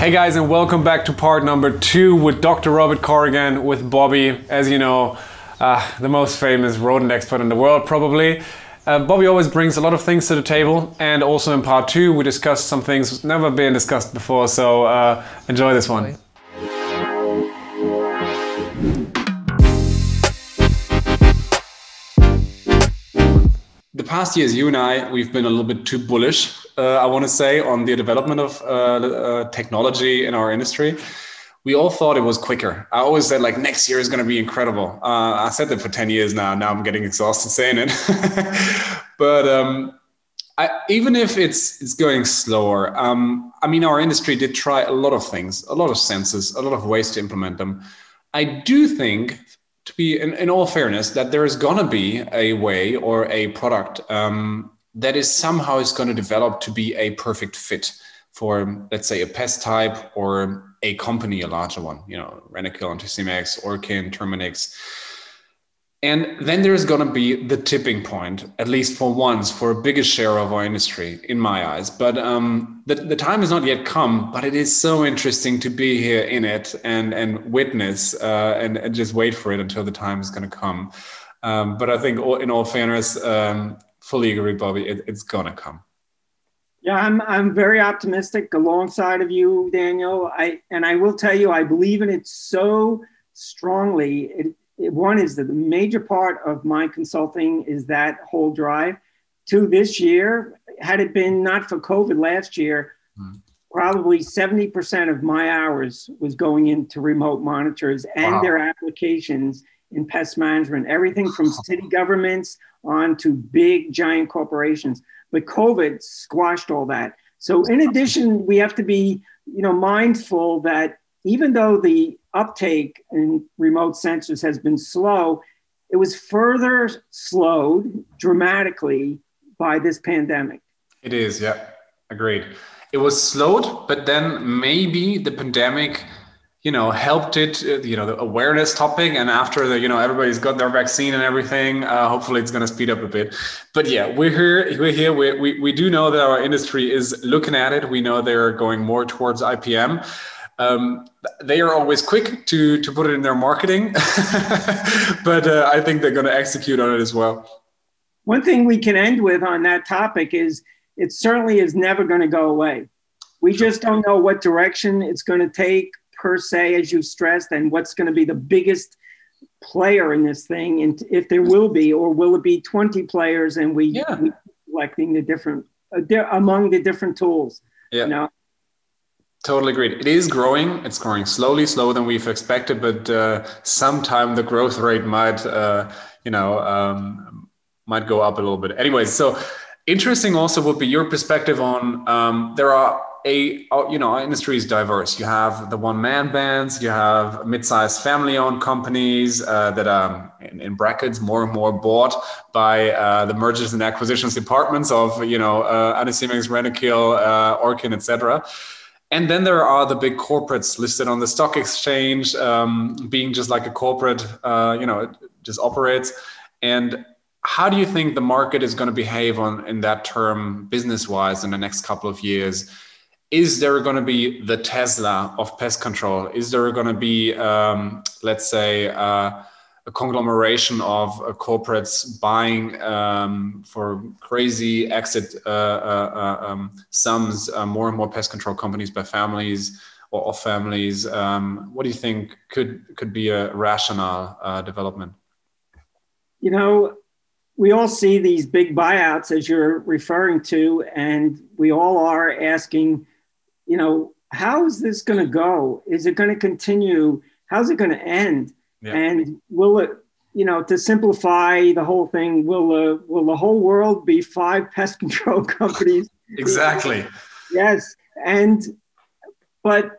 Hey guys, and welcome back to part number 2 with Dr. Robert Corrigan with Bobby. As you know, the most famous rodent expert in the world, probably. Bobby always brings a lot of things to the table, and also in part 2 we discussed some things never been discussed before, so enjoy this one. The past years, you and I, we've been a little bit too bullish, I want to say, on the development of technology in our industry. We all thought it was quicker. I always said, like, next year is going to be incredible. I said that for 10 years now. Now I'm getting exhausted saying it. But even if it's going slower, I mean, our industry did try a lot of things, a lot of senses, a lot of ways to implement them. I do think, to be in all fairness, that there is going to be a way or a product that is somehow is going to develop to be a perfect fit for, let's say, a pest type or a company, a larger one, you know, Rentokil, Anticimex, Orkin, Terminix. And then there's going to be the tipping point, at least for once, for a bigger share of our industry, in my eyes. But the time has not yet come, but it is so interesting to be here in it and witness and just wait for it until the time is going to come. But I think in all fairness, fully agree, Bobby, it's going to come. Yeah, I'm very optimistic alongside of you, Daniel. I will tell you, I believe in it so strongly. One is that the major part of my consulting is that whole drive. To this year, had it been not for COVID last year, probably 70% of my hours was going into remote monitors and their applications in pest management, everything from city governments on to big giant corporations. But COVID squashed all that. So in addition, we have to be, mindful that even though the uptake in remote sensors has been slow, it was further slowed dramatically by this pandemic. It is, yeah, agreed. It was slowed, but then maybe the pandemic, helped it, the awareness topic. And after everybody's got their vaccine and everything, hopefully it's going to speed up a bit. But yeah, we're here. We do know that our industry is looking at it. We know they're going more towards IPM. They are always quick to put it in their marketing, but I think they're going to execute on it as well. One thing we can end with on that topic is it certainly is never going to go away. We just don't know what direction it's going to take per se, as you stressed, and what's going to be the biggest player in this thing, and if there will be, or will it be 20 players and we selecting the different among the different tools. Totally agreed. It is growing. It's growing slowly, slower than we've expected, but sometime the growth rate might go up a little bit. Anyways, so interesting also would be your perspective on there are our industry is diverse. You have the one-man bands, you have mid-sized family-owned companies that are in brackets more and more bought by the mergers and acquisitions departments of Anticimex, Rentokil, Orkin, etc. And then there are the big corporates listed on the stock exchange, being just like a corporate, it just operates. And how do you think the market is going to behave in that term, business-wise, in the next couple of years? Is there going to be the Tesla of pest control? Is there going to be, let's say, a conglomeration of corporates buying for crazy exit sums more and more pest control companies by families or of families? What do you think could be a rational development? We all see these big buyouts as you're referring to, and we all are asking, how is this going to go? Is it going to continue? How's it going to end? Yeah. And will it, to simplify the whole thing, will the whole world be 5 pest control companies? Exactly. Yes. But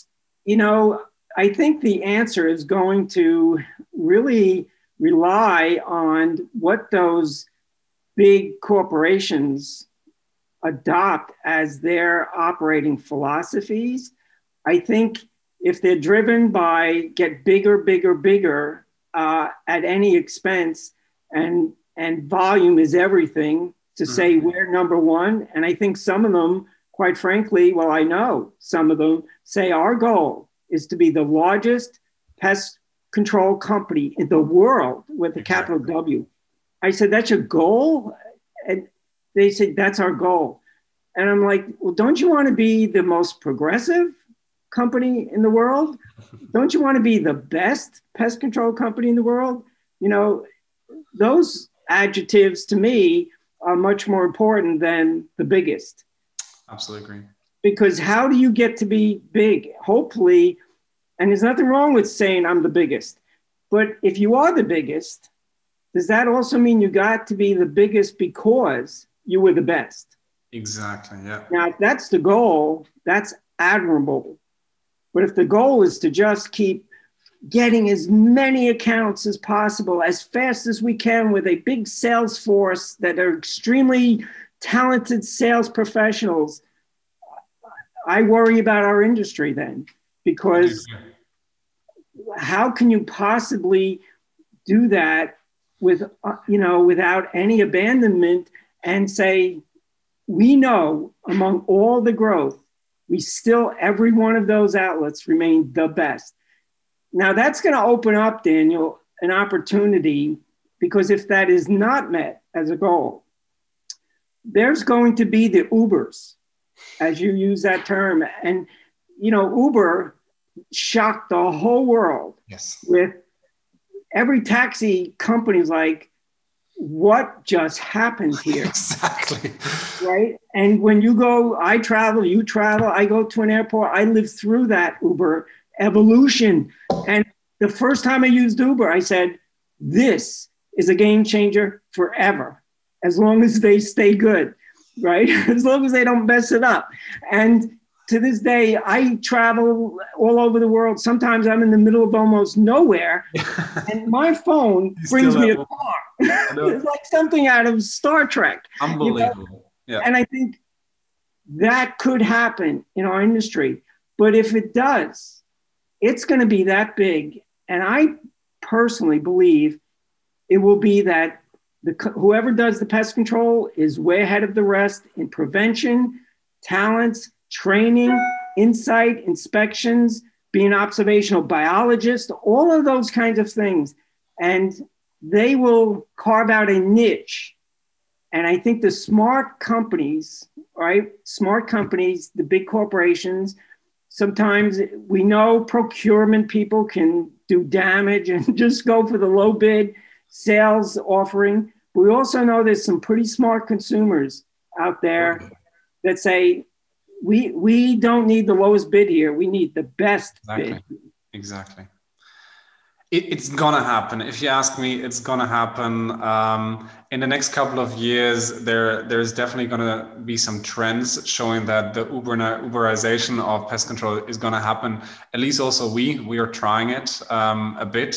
I think the answer is going to really rely on what those big corporations adopt as their operating philosophies. I think if they're driven by get bigger at any expense, and volume is everything, to say we're number one, and I think some of them quite frankly, well, I know some of them say our goal is to be the largest pest control company in the world with a capital W. I said, that's your goal? And they said, that's our goal. And I'm like, well, don't you want to be the most progressive company in the world? Don't you want to be the best pest control company in the world? You know, those adjectives to me are much more important than the biggest. Absolutely agree. Because how do you get to be big? Hopefully, and there's nothing wrong with saying I'm the biggest, but if you are the biggest, does that also mean you got to be the biggest because you were the best? Exactly, yeah. Now, if that's the goal, that's admirable. But if the goal is to just keep getting as many accounts as possible, as fast as we can with a big sales force that are extremely talented sales professionals, I worry about our industry then, because how can you possibly do that with, without any abandonment and say, we know among all the growth, we still, every one of those outlets remain the best. Now that's going to open up, Daniel, an opportunity, because if that is not met as a goal, there's going to be the Ubers, as you use that term. And, Uber shocked the whole world. Yes. With every taxi company's like, what just happened here? Exactly. Right? And when you go, I travel, you travel, I go to an airport, I live through that Uber evolution. And the first time I used Uber, I said, this is a game changer forever, as long as they stay good, right? As long as they don't mess it up. And to this day, I travel all over the world. Sometimes I'm in the middle of almost nowhere, and my phone brings me a car. It's like something out of Star Trek. Unbelievable. Yeah. And I think that could happen in our industry. But if it does, it's going to be that big. And I personally believe it will be that whoever does the pest control is way ahead of the rest in prevention, talents, training, insight, inspections, being an observational biologist, all of those kinds of things. And they will carve out a niche. And I think the smart companies, right? Smart companies, the big corporations, sometimes we know procurement people can do damage and just go for the low bid sales offering. But we also know there's some pretty smart consumers out there that say, we don't need the lowest bid here. We need the best bid. Exactly. It's going to happen. If you ask me, it's going to happen. In the next couple of years, there's definitely going to be some trends showing that the Uberization of pest control is going to happen. At least also we are trying it a bit.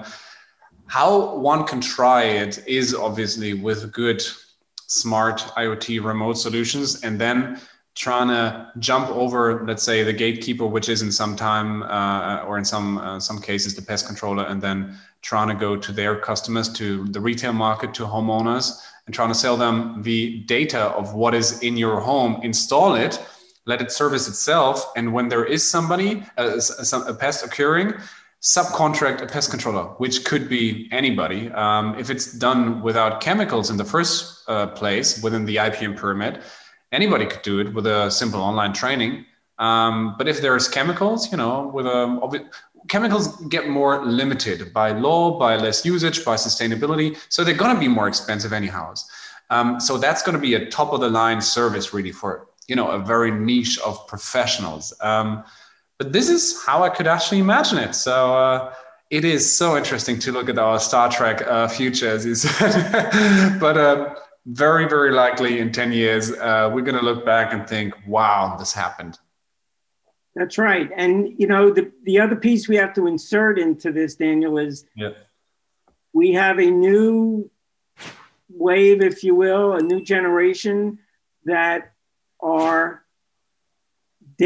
How one can try it is obviously with good, smart IoT remote solutions, and then trying to jump over, let's say, the gatekeeper, which is in some time or in some cases the pest controller, and then trying to go to their customers, to the retail market, to homeowners, and trying to sell them the data of what is in your home, install it, let it service itself, and when there is somebody, a pest occurring, subcontract a pest controller, which could be anybody. If it's done without chemicals in the first place within the IPM pyramid, anybody could do it with a simple online training. But if there's chemicals, chemicals get more limited by law, by less usage, by sustainability. So they're going to be more expensive anyhow. So that's going to be a top of the line service really for, a very niche of professionals. But this is how I could actually imagine it. So it is so interesting to look at our Star Trek future, as you said. But very, very likely in 10 years, we're going to look back and think, wow, this happened. That's right. And, the other piece we have to insert into this, Daniel, is we have a new wave, if you will, a new generation that are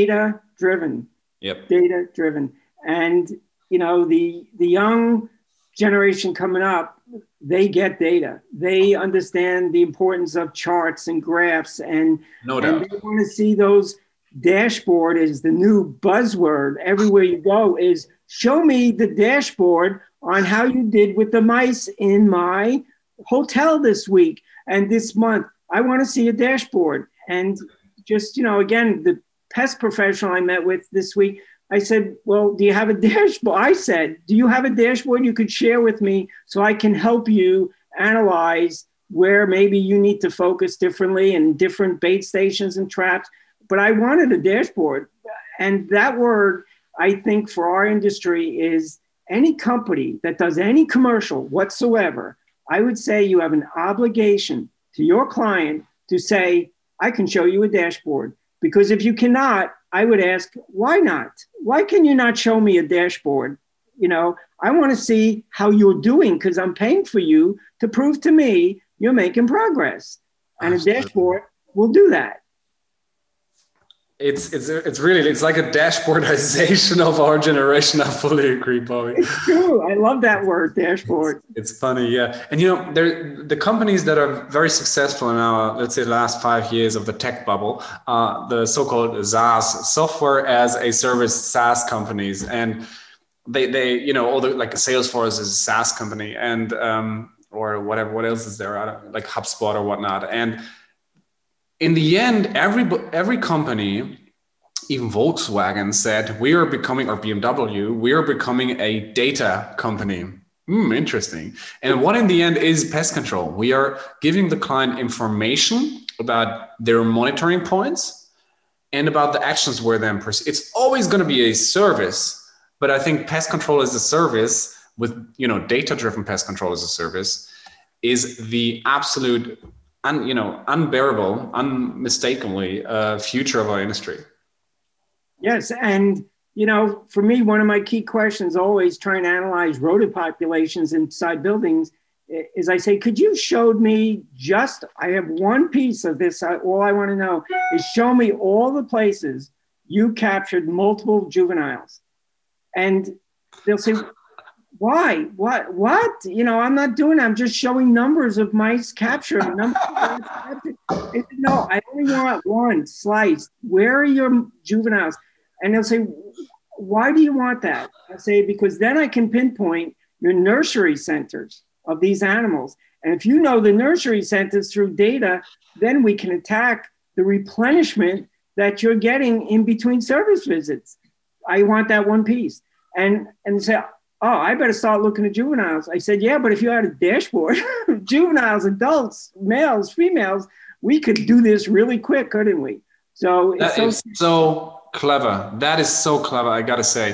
data-driven. Yep. Data-driven. And, the young generation coming up, they get data. They understand the importance of charts and graphs, and No doubt. they want to see those. Dashboard is the new buzzword everywhere you go. Is show me the dashboard on how you did with the mice in my hotel this week and this month. I want to see a dashboard. And just, again, the pest professional I met with this week, I said, well, do you have a dashboard? I said, do you have a dashboard you could share with me so I can help you analyze where maybe you need to focus differently and different bait stations and traps? But I wanted a dashboard. And that word, I think, for our industry is any company that does any commercial whatsoever, I would say you have an obligation to your client to say, I can show you a dashboard. Because if you cannot, I would ask, why not? Why can you not show me a dashboard? I want to see how you're doing because I'm paying for you to prove to me you're making progress. And a dashboard will do that. It's like a dashboardization of our generation. I fully agree, Bobby. It's true. I love that word, dashboard. It's funny, yeah. And the companies that are very successful in our, let's say, last 5 years of the tech bubble, the so-called SaaS, software as a service SaaS companies, and they all the like Salesforce is a SaaS company, and or whatever. What else is there? Like HubSpot or whatnot, and in the end, every company, even Volkswagen said, we are becoming, or BMW, we are becoming a data company. Interesting. And what in the end is pest control? We are giving the client information about their monitoring points and about the actions where then it's always going to be a service, but I think pest control as a service with, data-driven pest control as a service is the absolute unbearable, unmistakably future of our industry. Yes. And, for me, one of my key questions always trying to analyze rodent populations inside buildings is I say, could you show me I have one piece of this. All I want to know is show me all the places you captured multiple juveniles. And they'll say, why? What? I'm not doing it. I'm just showing numbers of mice captured. No, I only want one slice. Where are your juveniles? And they'll say, why do you want that? I say, because then I can pinpoint your nursery centers of these animals. And if you know the nursery centers through data, then we can attack the replenishment that you're getting in between service visits. I want that one piece. And say, oh, I better start looking at juveniles. I said, yeah, but if you had a dashboard, juveniles, adults, males, females, we could do this really quick, couldn't we? So it's so clever. That is so clever, I got to say.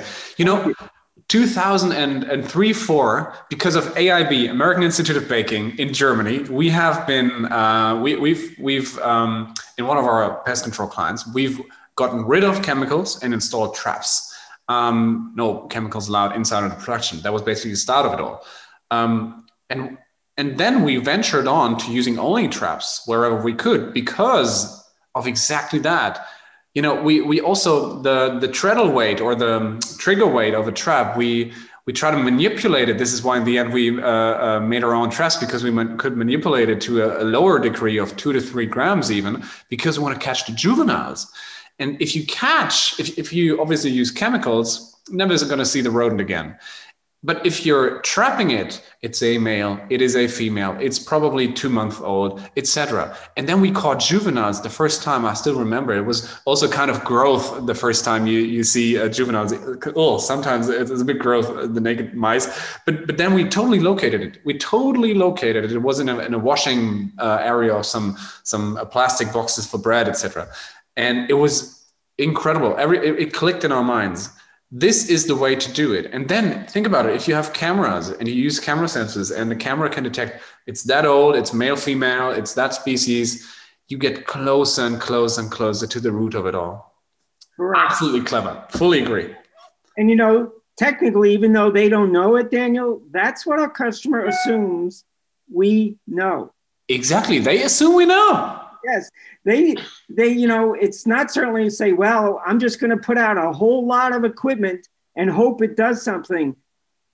2003-4, because of AIB, American Institute of Baking in Germany, we have been, we've in one of our pest control clients, we've gotten rid of chemicals and installed traps. No chemicals allowed inside of the production. That was basically the start of it all. And then we ventured on to using only traps wherever we could because of exactly that. We also, the treadle weight or the trigger weight of a trap, we try to manipulate it. This is why in the end we made our own traps, because we could manipulate it to a lower degree of 2 to 3 grams even, because we want to catch the juveniles. And if you obviously use chemicals, never is going to see the rodent again. But if you're trapping it, it's a male, it is a female, it's probably 2 months old, etc. And then we caught juveniles the first time. I still remember it was also kind of growth the first time you see juveniles. Oh, sometimes it's a bit growth, the naked mice. But then we totally located it. It was in a washing area of some plastic boxes for bread, etc. And it was incredible. It clicked in our minds. This is the way to do it. And then think about it. If you have cameras and you use camera sensors and the camera can detect it's that old, it's male, female, it's that species, you get closer and closer and closer to the root of it all. Right. Absolutely clever. Fully agree. And technically, even though they don't know it, Daniel, that's what our customer assumes we know. Exactly. They assume we know. Yes, they, it's not certainly to say, well, I'm just going to put out a whole lot of equipment and hope it does something.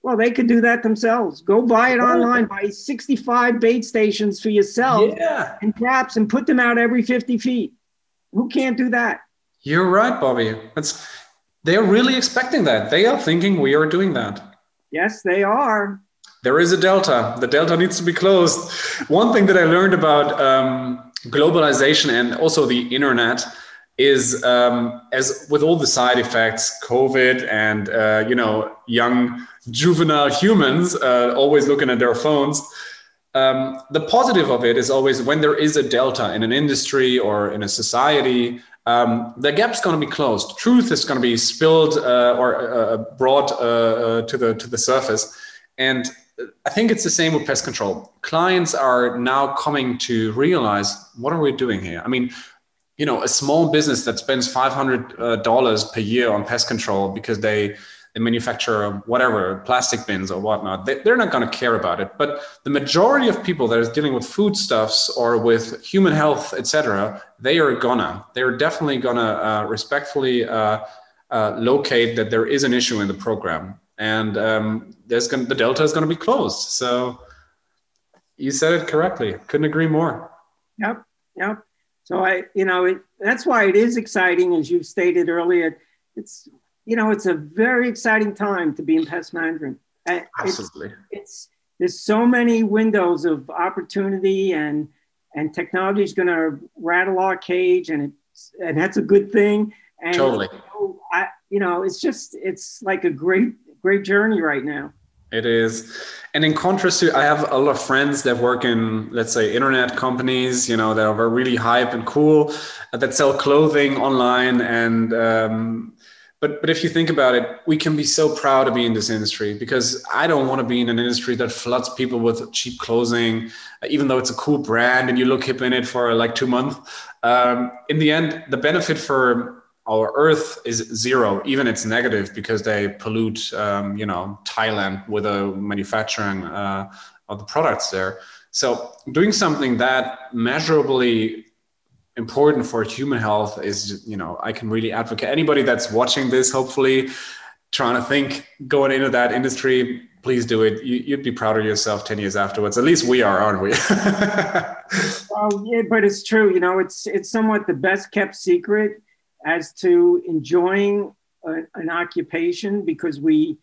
Well, they could do that themselves. Go buy it online, buy 65 bait stations for yourself and traps and put them out every 50 feet. Who can't do that? You're right, Bobby. They're really expecting that. They are thinking we are doing that. Yes, they are. There is a delta. The delta needs to be closed. One thing that I learned about globalization and also the internet is, as with all the side effects, COVID and young juvenile humans always looking at their phones. The positive of it is always when there is a delta in an industry or in a society, the gap's going to be closed. Truth is going to be spilled or brought to the surface. And I think it's the same with pest control. Clients are now coming to realize, what are we doing here? I mean, a small business that spends $500 per year on pest control because they manufacture whatever, plastic bins or whatnot, they're not going to care about it. But the majority of people that is dealing with foodstuffs or with human health, etc., they're definitely gonna respectfully locate that there is an issue in the program, and the delta is going to be closed. So you said it correctly. Couldn't agree more. Yep. So that's why it is exciting, as you stated earlier. It's a very exciting time to be in pest management. Absolutely. There's so many windows of opportunity, and technology is going to rattle our cage, and that's a good thing. And totally. It's like a great journey right now. It is. And in contrast to, I have a lot of friends that work in, let's say, internet companies, that are really hype and cool, that sell clothing online. And, but if you think about it, we can be so proud to be in this industry, because I don't want to be in an industry that floods people with cheap clothing, even though it's a cool brand and you look hip in it for like 2 months. In the end, the benefit for our earth is zero, even it's negative, because they pollute, Thailand with the manufacturing of the products there. So doing something that measurably important for human health is, I can really advocate. Anybody that's watching this, hopefully trying to think going into that industry, please do it. You'd be proud of yourself 10 years afterwards. At least we are, aren't we? Well, yeah, but it's true. It's somewhat the best kept secret as to enjoying an occupation, because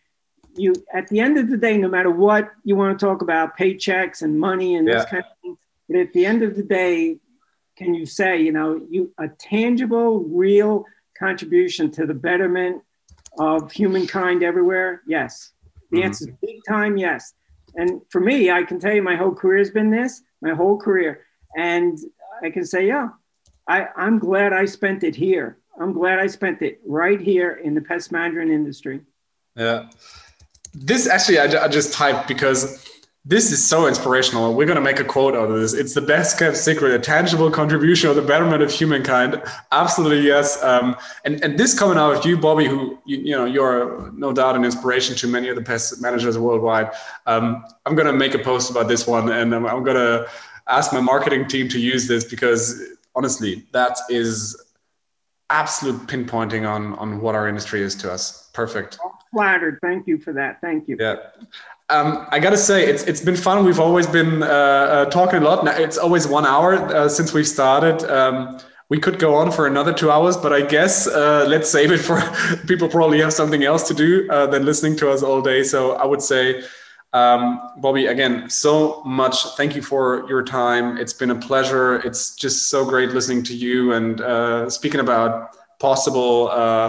at the end of the day, no matter what you want to talk about, paychecks and money and this kind of thing, but at the end of the day, can you say, a tangible, real contribution to the betterment of humankind everywhere? Yes. The answer is big time, yes. And for me, I can tell you my whole career has been this, my whole career. And I can say, I'm glad I spent it here. I'm glad I spent it right here in the pest management industry. Yeah. This actually, I just typed because this is so inspirational. We're going to make a quote out of this. It's the best kept secret, a tangible contribution of the betterment of humankind. Absolutely, yes. And this coming out of you, Bobby, who, you're no doubt an inspiration to many of the pest managers worldwide. I'm going to make a post about this one, and I'm going to ask my marketing team to use this, because honestly, that is absolute pinpointing on what our industry is to us. Perfect. I'm flattered. Thank you for that. Thank you. Yeah. I got to say, it's been fun. We've always been talking a lot. Now, it's always 1 hour since we've started. We could go on for another 2 hours, but I guess let's save it for people probably have something else to do than listening to us all day. So I would say, Bobby, again, so much. Thank you for your time. It's been a pleasure. It's just so great listening to you and speaking about possible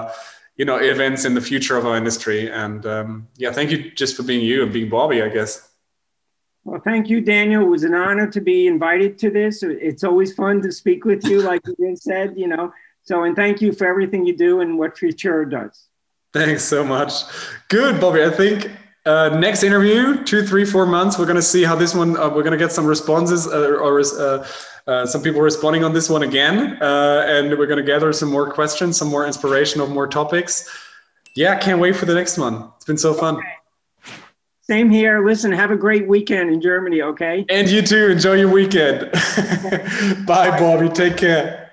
events in the future of our industry. And thank you just for being you and being Bobby, I guess. Well, thank you, Daniel. It was an honor to be invited to this. It's always fun to speak with you, like you said, So, and thank you for everything you do and what Futura does. Thanks so much. Good, Bobby. I think next interview, 2, 3, 4 months, we're going to see how this one, we're going to get some responses or some people responding on this one again. And we're going to gather some more questions, some more inspiration of more topics. Yeah, can't wait for the next one. It's been so fun. Okay. Same here. Listen, have a great weekend in Germany, okay? And you too. Enjoy your weekend. Bye, Bobby. Take care.